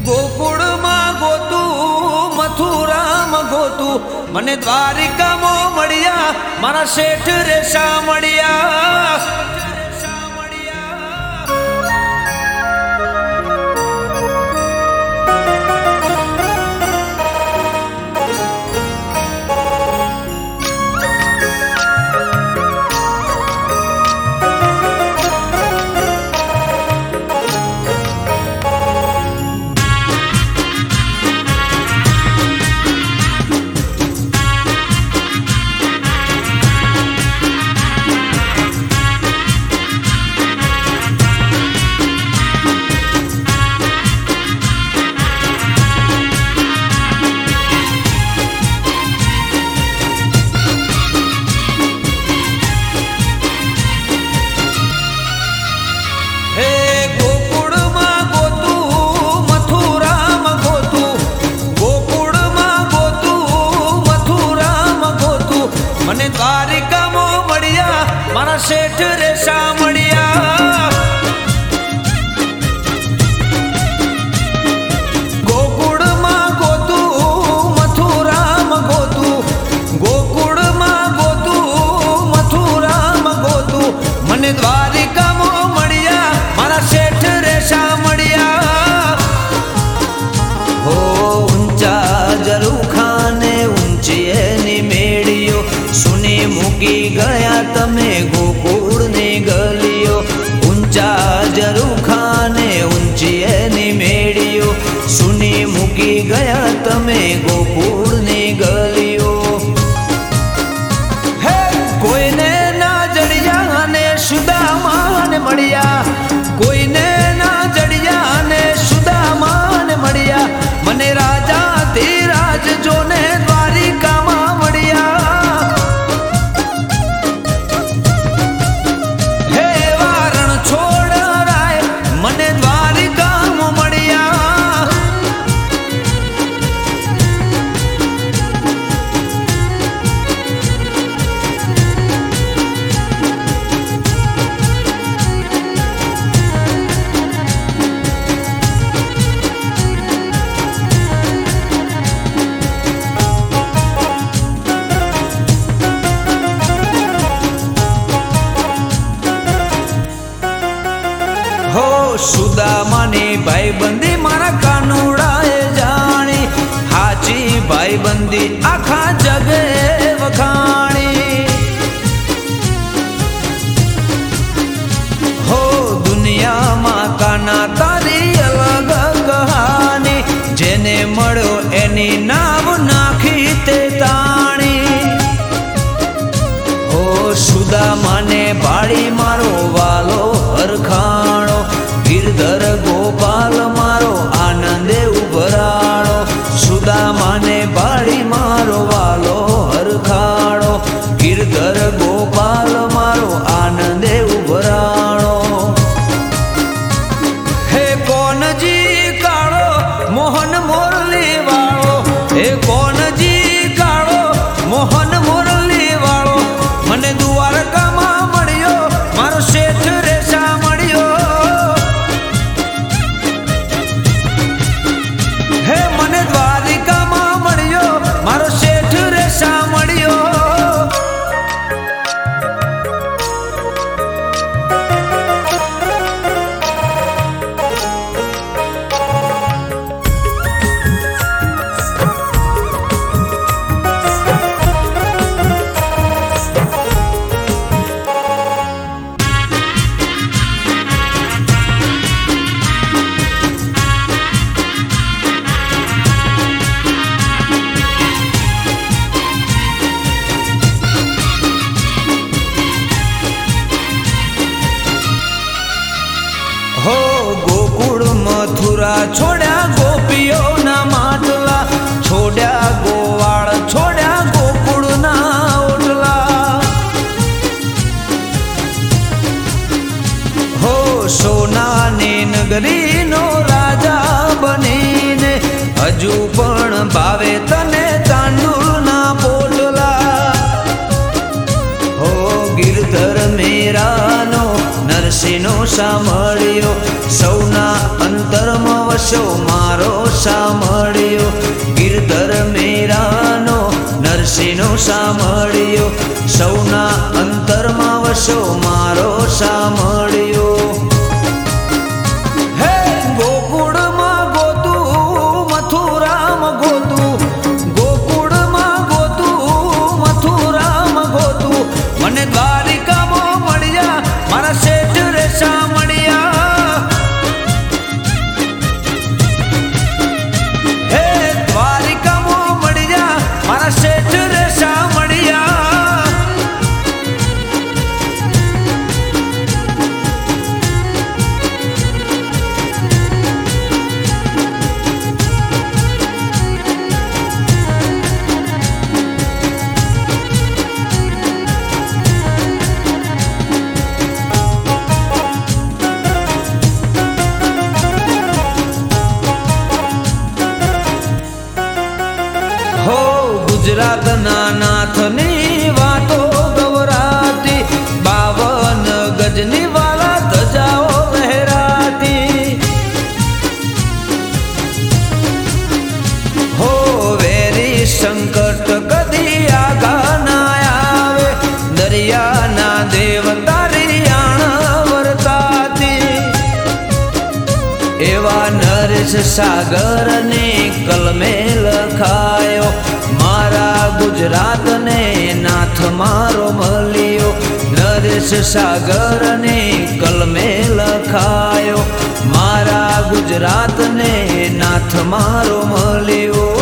गोकुल में गोतू मथुरा में गोतू मने द्वारिका में मळिया मारा शेठ रेशा मळिया। द्वारिका में मळिया मारा शेठ रेशा मळिया। गोकुल में गोतू मथुरा में गोतू गोकुल में गोतू मथुरा में गोतू मने द्वारिका में मळिया मारा शेठ रेशा मळिया। हो ऊंचा जरूखाने ऊंची एनी मेड़ियो सुनी मुकी गया तमे गोकुल ने गलियो। ऊंचा जरूखाने ऊंची एनी मेड़ियो सुनी मुकी गया तमे गोकुल ने गलियो। हे कोई ने ना जड़िया ने सुदामा ने मळिया कोई ने ना जड़िया ने सुदामा ने मळिया मने राजा धीराज जो ने द्वारिका में मळिया। हो सुदामा ने भाईबंदी मारा कानूड़ाए जानी हाची भाईबंदी आखा जगे वखाणी। हो दुनिया मां काना तारी अलग कहानी जेने मळ्यो एनी नाव नाखी ते ताणी। हो सुदामा ने बाड़ी मारो वालो हरखाणो गिरधर गोपाल मारो आनंदे उभराणो। सुदामा ने बाड़ी मारो वालो हरखाणो गिरधर गोपाल मारो आनंदे उभराणो। हे कौन जी काळो मोहन मुरली वाळो हे कौन जी काळो मोहन मुरली वाळो मने द्वारका में मळियो मारो शेठ रेशा मळियो। हे मने द्वारिका में मळियो मारो शेठ रेशा मळियो। हो गोकुल मथुरा छोड़ा गोपियों ना માટલા छोड़ा गोवाड़ छोड़ा गोकुल ना ओटला। हो सोना ने नगरी नो राजा बनीने हजू पण भावे तने तांडूल ना पोटला। हो गिरधर मेरा नो नरसिंह સાંભળ્યો, સૌના અંતરમાં વસ્યો મારો સાંભળ્યો, ગિરધર મેરાનો નરસિંહનો સાંભળ્યો, સૌના અંતરમાં વસ્યો મારો સાંભળ્યો. હે ગોકુળમાં ગોતું મથુરામ ગોતું, ગોકુળમાં ગોતું મથુરામ ગોતું, મને દ્વારિકામાં મળ્યા મારા શેઠ રે સાંભળ્યા. હે દ્વારિકામાં મળ્યા મારા શેઠ રે સાંભળ્યા. હો ગુજરાતના નાથની વાતો ગવરાતી, 52 ગજની વાલા ધજાઓ લહેરાતી. હો વેરી સંકટ કદી આગા ના આવે, દરિયાના દેવતા રિયાણ વર્તાતી. એવા નરેશ સાગરને કલમે લખાયો, મારા ગુજરાતને નાથ મારો મળ્યો. નરેશ સાગરને કલમે લખાયો, મારા ગુજરાતને નાથ મારો મળ્યો.